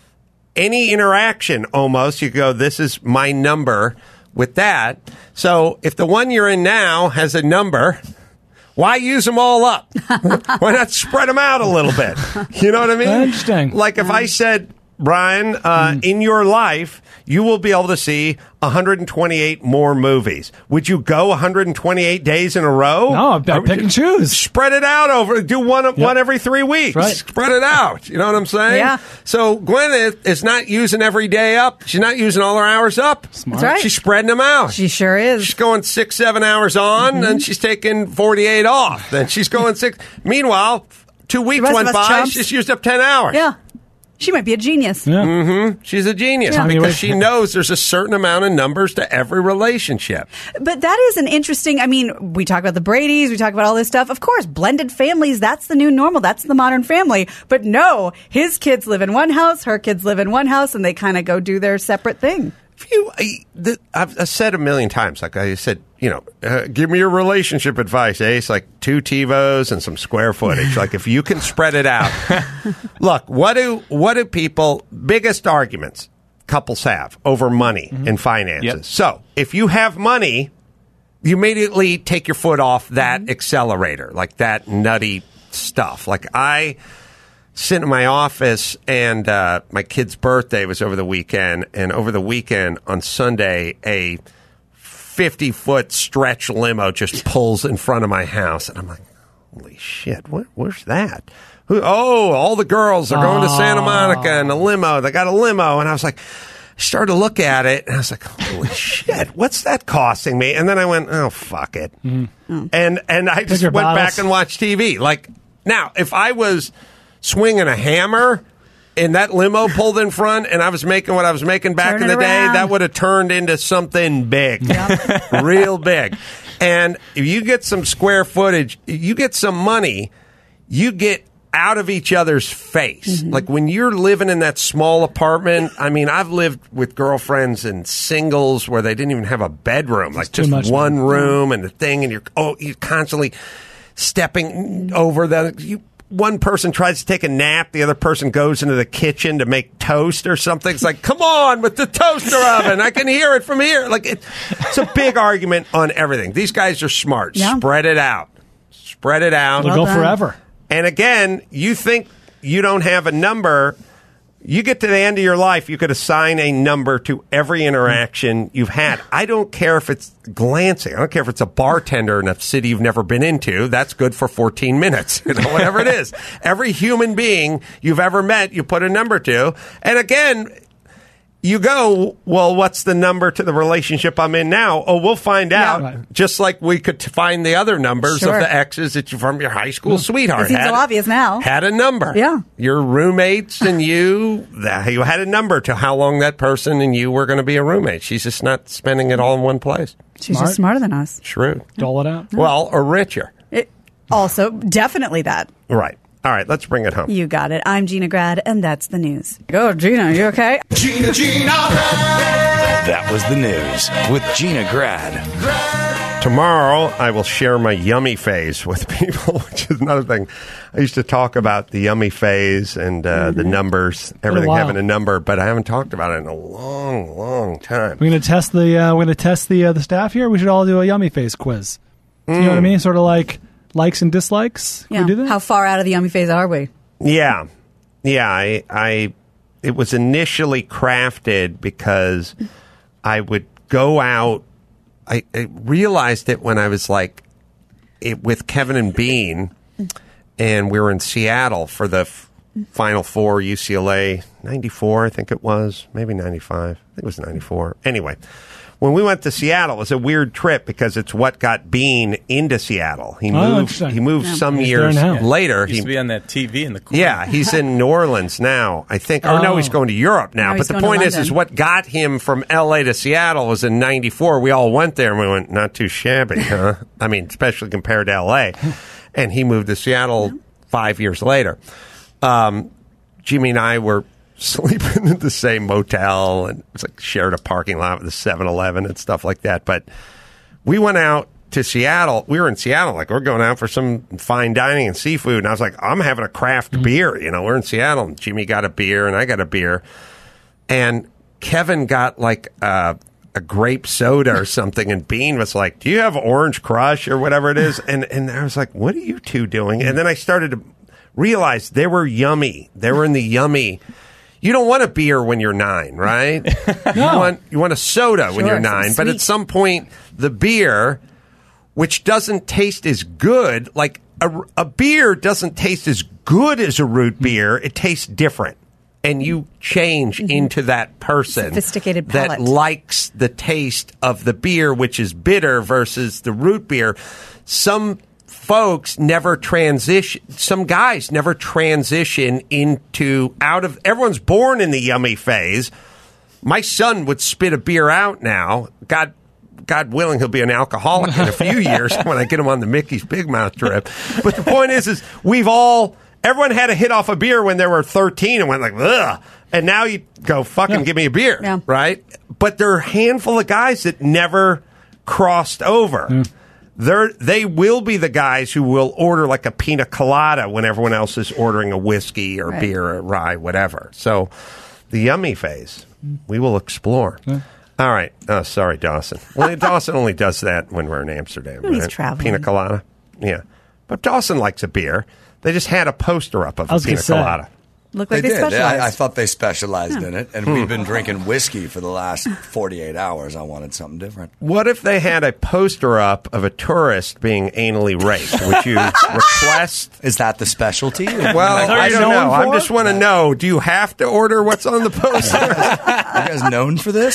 Any interaction, almost, you go, this is my number with that. So if the one you're in now has a number, why use them all up? Why not spread them out a little bit? You know what I mean? Interesting. Like if I said, Brian, in your life, you will be able to see 128 more movies. Would you go 128 days in a row? No, I pick and choose. Spread it out over. Do one every 3 weeks. Right. Spread it out. You know what I'm saying? Yeah. So Gwyneth is not using every day up. She's not using all her hours up. Smart. That's right. She's spreading them out. She sure is. She's going 6-7 hours on, then she's taking 48 off. Then she's going 6. Meanwhile, 2 weeks rest of went us by. chumps. She's used up 10 hours. Yeah. She might be a genius. Yeah. She's a genius Yeah. because she knows there's a certain amount of numbers to every relationship. But that is an interesting, I mean, we talk about the Bradys, we talk about all this stuff. Of course, blended families, that's the new normal. That's the modern family. But no, his kids live in one house, her kids live in one house, and they kind of go do their separate thing. I've said a million times, like I said, give me your relationship advice, Ace, like 2 TiVos and some square footage. Like if you can spread it out. Look, what do people, biggest arguments couples have over money and finances. Yep. So if you have money, you immediately take your foot off that accelerator, like that nutty stuff. Like I sit in my office, and my kid's birthday was over the weekend. And over the weekend, on Sunday, a 50-foot stretch limo just pulls in front of my house. And I'm like, holy shit, where's that? All the girls are going to Santa Monica in a limo. They got a limo. And I was like, I started to look at it, and I was like, holy shit, what's that costing me? And then I went, oh, fuck it. And I just went back and watched TV. Like, now, if I was swinging a hammer and that limo pulled in front and I was making what I was making back in the day, that would have turned into something big, real big. And if you get some square footage, you get some money, you get out of each other's face. Like when you're living in that small apartment, I mean, I've lived with girlfriends and singles where they didn't even have a bedroom, like just one room and the thing, and you're constantly stepping over the. One person tries to take a nap, the other person goes into the kitchen to make toast or something. It's like, come on with the toaster oven. I can hear it from here. Like it's a big argument on everything. These guys are smart. Yeah. Spread it out. Spread it out. It'll go forever. And again, you think you don't have a number. You get to the end of your life, you could assign a number to every interaction you've had. I don't care if it's glancing. I don't care if it's a bartender in a city you've never been into. That's good for 14 minutes, whatever it is. Every human being you've ever met, you put a number to. And again, you go, well, what's the number to the relationship I'm in now? Oh, we'll find out. Right. Just like we could find the other numbers of the exes that you from your high school sweetheart. It seems so obvious now. Had a number. Yeah. Your roommates and you had a number to how long that person and you were going to be a roommate. She's just not spending it all in one place. She's just smarter than us. Shrewd. Dole it out. Well, or richer. Also, definitely that. Right. All right, let's bring it home. You got it. I'm Gina Grad, and that's the news. Go, Gina. You okay? Gina Grad. That was the news with Gina Grad. Tomorrow, I will share my yummy phase with people, which is another thing. I used to talk about the yummy phase and the numbers, everything having a number, but I haven't talked about it in a long, long time. We're going to test the staff here. We should all do a yummy face quiz. You know what I mean? Sort of like likes and dislikes. Can we do that? How far out of the yummy phase are we? Yeah. It was initially crafted because I would go out. I realized it when I was with Kevin and Bean, and we were in Seattle for the Final Four, UCLA, 94, I think it was, maybe 95. I think it was 94. Anyway, when we went to Seattle, it was a weird trip because it's what got Bean into Seattle. He moved some years later. He used to be on that TV in the corner. Yeah, he's in New Orleans now, I think. Or no, he's going to Europe now. But the point is what got him from L.A. to Seattle was in 94. We all went there and we went, not too shabby, huh? I mean, especially compared to L.A. And he moved to Seattle 5 years later. Jimmy and I were sleeping in the same motel, and it was like shared a parking lot with a 7-Eleven and stuff like that. But we went out to Seattle. We were in Seattle, like we're going out for some fine dining and seafood. And I was like, I'm having a craft beer. We're in Seattle, and Jimmy got a beer, and I got a beer. And Kevin got like a grape soda or something, and Bean was like, do you have Orange Crush or whatever it is? And I was like, what are you two doing? And then I started to realize they were yummy. They were in the yummy. You don't want a beer when you're 9, right? No. You want a soda when you're 9. But at some point, the beer, which doesn't taste as good, like a beer doesn't taste as good as a root beer. It tastes different. And you change into that person sophisticated palate that likes the taste of the beer, which is bitter, versus the root beer. Some folks never transition. Some guys never transition everyone's born in the yummy phase. My son would spit a beer out now. God willing, he'll be an alcoholic in a few years when I get him on the Mickey's Big Mouth trip. But the point is everyone had to hit off a beer when they were 13 and went like, ugh. And now you go, fucking give me a beer, right? But there are a handful of guys that never crossed over. They will be the guys who will order like a pina colada when everyone else is ordering a whiskey or beer or rye, whatever. So the yummy phase, we will explore. All right. Oh, sorry, Dawson. Well, Dawson only does that when we're in Amsterdam. He's traveling. Pina colada. Yeah. But Dawson likes a beer. They just had a poster up of a pina colada. Look like they did. specialized. I thought they specialized in it, and we've been drinking whiskey for the last 48 hours. I wanted something different. What if they had a poster up of a tourist being anally raped? Would you request? Is that the specialty? Well, I don't know. I just want to know, do you have to order what's on the poster? You guys known for this?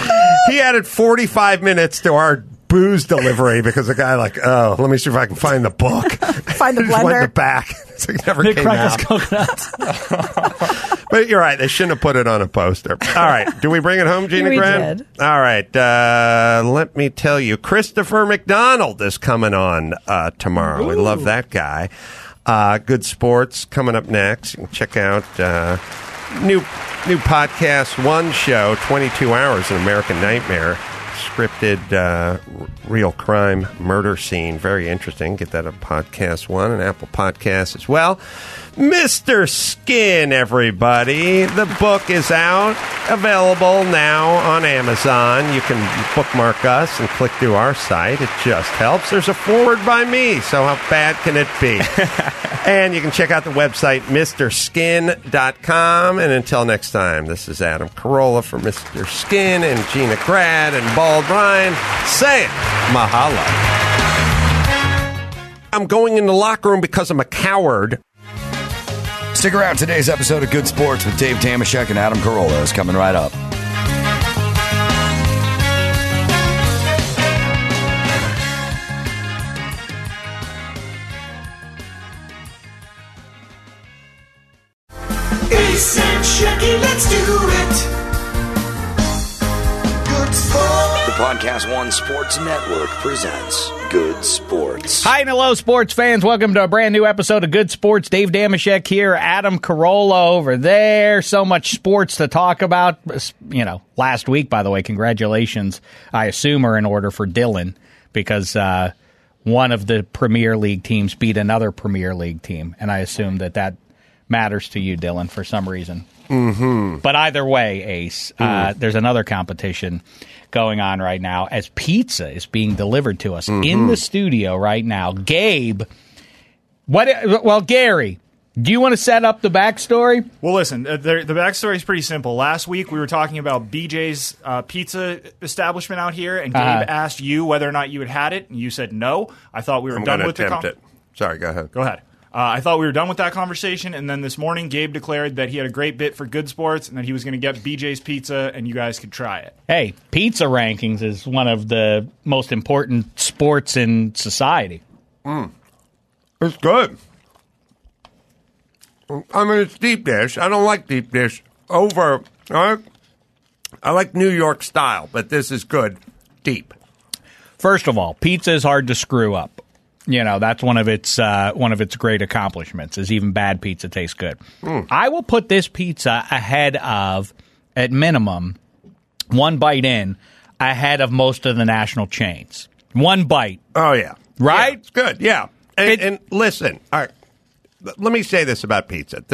He added 45 minutes to our booze delivery because the guy let me see if I can find the book. Find the blender. Went in the back. So it never came out. Coconuts. But you're right. They shouldn't have put it on a poster. All right. Do we bring it home, Gina Grant? Did. All right. Let me tell you. Christopher McDonald is coming on tomorrow. We love that guy. Good Sports coming up next. You can check out new podcast, One Show, 22 Hours, An American Nightmare. Scripted real crime murder scene. Very interesting. Get that on Podcast One and Apple Podcasts as well. Mr. Skin, everybody. The book is out, available now on Amazon. You can bookmark us and click through our site. It just helps. There's a foreword by me, so how bad can it be? And you can check out the website, MrSkin.com. And until next time, this is Adam Carolla for Mr. Skin and Gina Grad and Bald Ryan saying mahalo. I'm going in the locker room because I'm a coward. Stick around. Today's episode of Good Sports with Dave Damashek and Adam Carolla is coming right up. Ace and Shecky, let's do it. Good Sports. The Podcast One Sports Network presents Good Sports. Hi and hello, sports fans. Welcome to a brand new episode of Good Sports. Dave Damashek here, Adam Carolla over there. So much sports to talk about. You know, last week, by the way, congratulations, I assume, are in order for Dylan because one of the Premier League teams beat another Premier League team. And I assume that matters to you, Dylan, for some reason. Mm-hmm. But either way, Ace, there's another competition going on right now as pizza is being delivered to us in the studio right now. Gabe, Gary, do you want to set up the backstory? Well, listen, the backstory is pretty simple. Last week, we were talking about BJ's pizza establishment out here, and Gabe asked you whether or not you had it, and you said no. I thought we were done with it. Sorry, go ahead. Go ahead. I thought we were done with that conversation, and then this morning, Gabe declared that he had a great bit for Good Sports and that he was going to get BJ's Pizza, and you guys could try it. Hey, pizza rankings is one of the most important sports in society. It's good. I mean, it's deep dish. I don't like deep dish over. I like New York style, but this is good deep. First of all, pizza is hard to screw up. You know, that's one of its great accomplishments is even bad pizza tastes good. I will put this pizza ahead of, at minimum, one bite in, ahead of most of the national chains. One bite. Oh, yeah. Right? Yeah, it's good, yeah. And listen, all right, let me say this about pizza.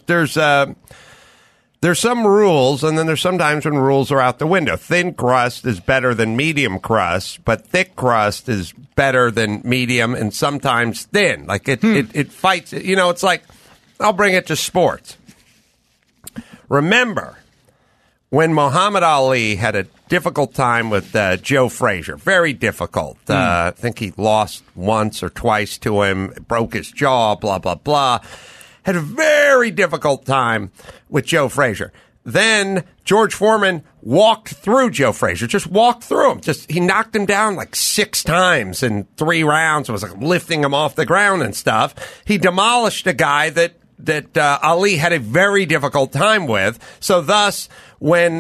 There's some rules, and then there's sometimes when rules are out the window. Thin crust is better than medium crust, but thick crust is better than medium and sometimes thin. Like it fights. You know, it's like, I'll bring it to sports. Remember when Muhammad Ali had a difficult time with Joe Frazier? Very difficult. I think he lost once or twice to him, broke his jaw, blah, blah, blah. Had a very difficult time with Joe Frazier. Then George Foreman walked through Joe Frazier, just walked through him. He knocked him down like 6 times in 3 rounds. It was like lifting him off the ground and stuff. He demolished a guy that Ali had a very difficult time with. So thus, when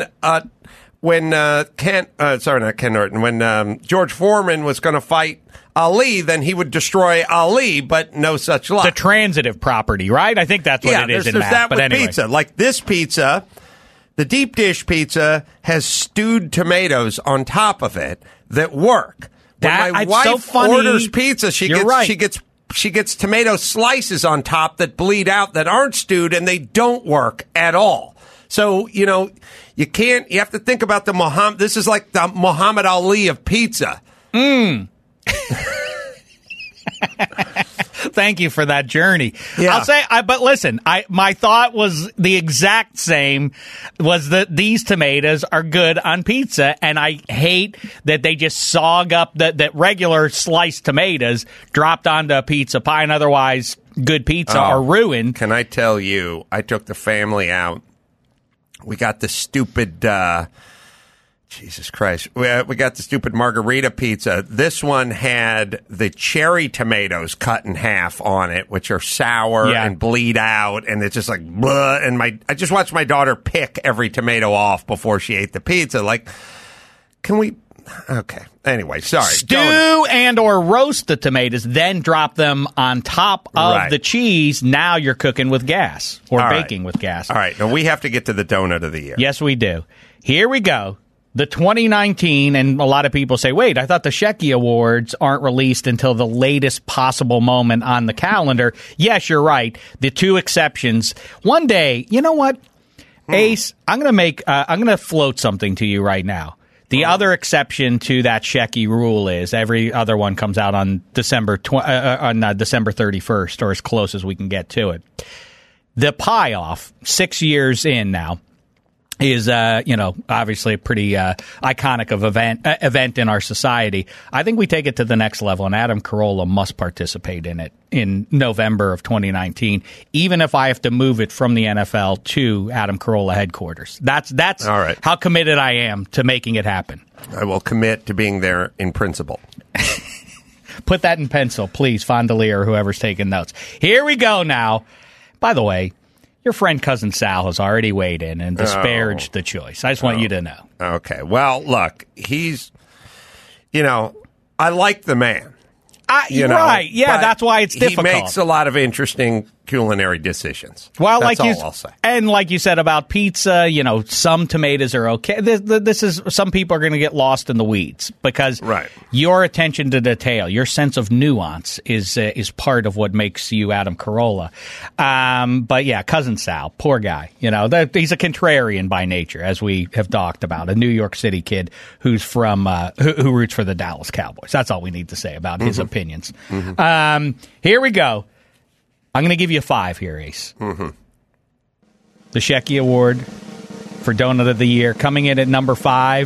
George Foreman was going to fight Ali, then he would destroy Ali, but no such luck. The transitive property, right? I think that's what it is in math. That but with anyway. pizza. Like this pizza, the deep dish pizza has stewed tomatoes on top of it that work. When my wife orders pizza, she gets tomato slices on top that bleed out that aren't stewed, and they don't work at all. So, you know, you have to think about this is like the Muhammad Ali of pizza. Thank you for that journey. Yeah. I'll say, but listen, my thought was the exact same, was that these tomatoes are good on pizza, and I hate that they just sog up that regular sliced tomatoes dropped onto a pizza pie, and otherwise good pizza are ruined. Can I tell you, I took the family out. We got the stupid... Jesus Christ. We got the stupid margarita pizza. This one had the cherry tomatoes cut in half on it, which are sour and bleed out, and it's just like, blah. And I just watched my daughter pick every tomato off before she ate the pizza. Like, can we Okay. Anyway, sorry. Stew and or roast the tomatoes, then drop them on top of the cheese. Now you're cooking with gas or baking with gas. All right. Now we have to get to the donut of the year. Yes, we do. Here we go. The 2019, and a lot of people say, wait, I thought the Shecky Awards aren't released until the latest possible moment on the calendar. Yes, you're right. The two exceptions. One day, you know what, Ace, I'm going to float something to you right now. The other exception to that Shecky rule is every other one comes out on December 31st, or as close as we can get to it. The Pie Off, 6 years in now, is obviously a pretty iconic of event in our society. I think we take it to the next level, and Adam Carolla must participate in it in November of 2019, even if I have to move it from the NFL to Adam Carolla headquarters. That's all right. How committed I am to making it happen. I will commit to being there in principle. Put that in pencil, please, Fondelier or whoever's taking notes. Here we go now. By the way, your friend Cousin Sal has already weighed in and disparaged the choice. I just want you to know. Okay. Well, look, he's, I like the man. Right. Yeah, that's why it's difficult. He makes a lot of interesting culinary decisions. Well, that's all I'll say. And like you said about pizza, some tomatoes are okay. This is some people are going to get lost in the weeds because your attention to detail, your sense of nuance is part of what makes you Adam Carolla. But yeah, Cousin Sal, poor guy. He's a contrarian by nature, as we have talked about. A New York City kid who's from who roots for the Dallas Cowboys. That's all we need to say about his opinions. Here we go. I'm going to give you 5 here, Ace. The Shecky Award for Donut of the Year. Coming in at number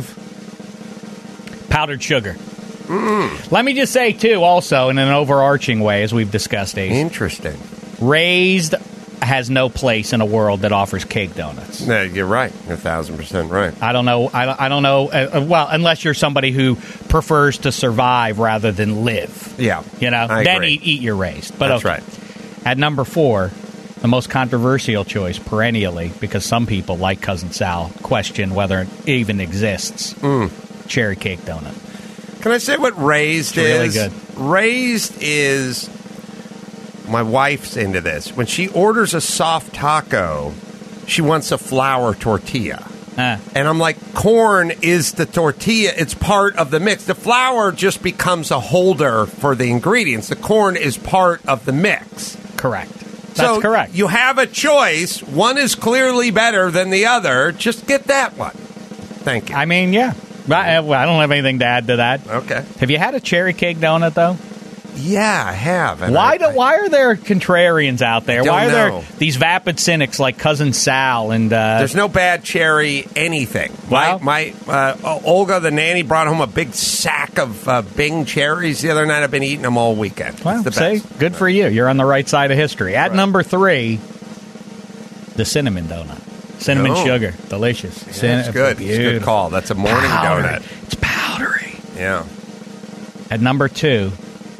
5, powdered sugar. Let me just say, too, also, in an overarching way, as we've discussed, Ace. Interesting. Raised has no place in a world that offers cake donuts. No, you're right. You're 1,000% right. I don't know. I don't know. Well, unless you're somebody who prefers to survive rather than live. Yeah. Then agree. eat your raised. But that's okay. right. At number 4, the most controversial choice perennially, because some people, like Cousin Sal, question whether it even exists. Cherry cake donut. Can I say what raised it's is? Really good. Raised is, my wife's into this. When she orders a soft taco, she wants a flour tortilla. And I'm like, corn is the tortilla. It's part of the mix. The flour just becomes a holder for the ingredients. The corn is part of the mix. Correct. That's correct. You have a choice. One is clearly better than the other. Just get that one. Thank you. I mean, yeah. I don't have anything to add to that. Okay. Have you had a cherry cake donut, though? Yeah, I have. And why are there contrarians out there? Why are know. there these vapid cynics like Cousin Sal? And there's no bad cherry anything. Well, my Olga, the nanny, brought home a big sack of Bing cherries the other night. I've been eating them all weekend. Well, it's the best. Good for you. You're on the right side of history. At number 3, the cinnamon donut. Cinnamon sugar. Delicious. Yeah, it's good. It's a good call. That's a morning donut. It's powdery. Yeah. At number 2,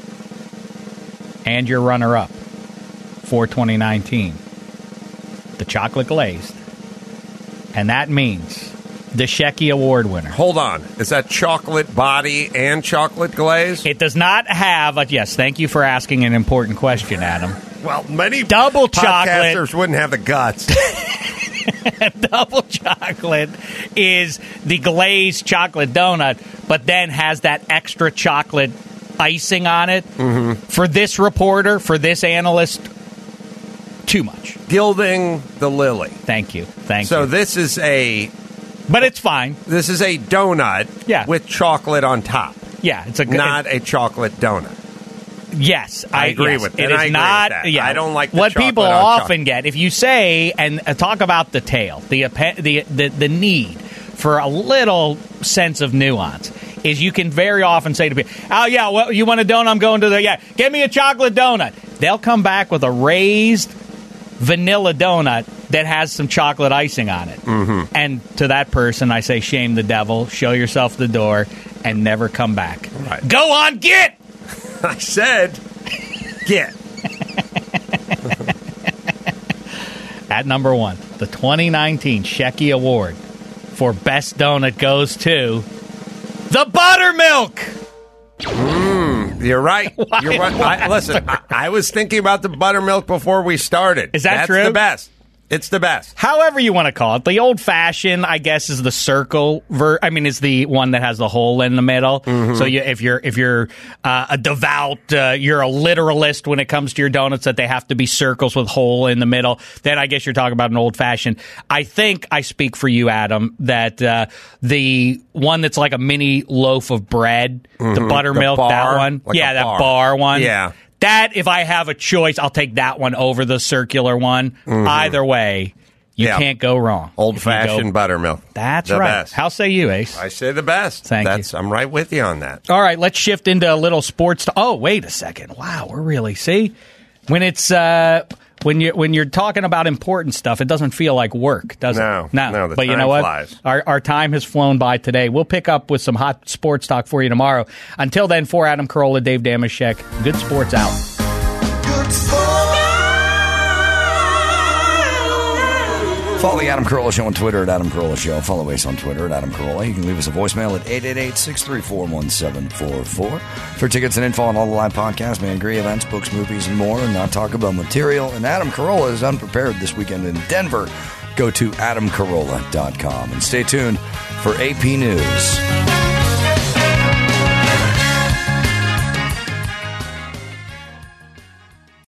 and your runner-up for 2019, the chocolate glazed. And that means the Shecky Award winner. Hold on. Is that chocolate body and chocolate glaze? It does not have yes, thank you for asking an important question, Adam. Well, many double chocolate podcasters wouldn't have the guts. Double chocolate is the glazed chocolate donut, but then has that extra chocolate icing on it. For this reporter, for this analyst, too much. Gilding the lily. Thank you. So this is but it's fine. This is a donut with chocolate on top. Yeah, it's not a chocolate donut. Yes, I agree with that. It is not. That. Yeah, I don't like the what people often chocolate. get. If you say and talk about the tail, the need for a little sense of nuance is you can very often say to people, "Oh yeah, well you want a donut? I'm going to give me a chocolate donut." They'll come back with a raised vanilla donut that has some chocolate icing on it. And to that person, I say, shame the devil, show yourself the door, and never come back. Right. Go on, get. I said, get. At number 1, the 2019 Shecky Award for Best Donut goes to The buttermilk. You're right. You're right. Listen, I was thinking about the buttermilk before we started. Is that That's true? the best. It's the best. However you want to call it. The old-fashioned, I guess, is the circle. Is the one that has the hole in the middle. So if you're a devout, you're a literalist when it comes to your donuts, that they have to be circles with hole in the middle, then I guess you're talking about an old-fashioned. I think I speak for you, Adam, that the one that's like a mini loaf of bread, the buttermilk, that one. Like that bar one. Yeah. That, if I have a choice, I'll take that one over the circular one. Either way, you can't go wrong. Old-fashioned buttermilk. That's the right. Best. How say you, Ace? I say the best. Thank you. I'm right with you on that. All right, let's shift into a little sports. Oh, wait a second. Wow, we're really, see? When it's when you're talking about important stuff, it doesn't feel like work, does it? No, the but you time know what? flies. Our time has flown by today. We'll pick up with some hot sports talk for you tomorrow. Until then, for Adam Carolla, Dave Dameshek, good sports out. Good sport. Follow the Adam Carolla Show on Twitter at Adam Carolla Show. Follow Ace on Twitter at Adam Carolla. You can leave us a voicemail at 888-634-1744 for tickets and info on all the live podcasts, Mangry events, books, movies, and more, and not talk about material. And Adam Carolla is unprepared this weekend in Denver. Go to adamcarolla.com and stay tuned for AP News.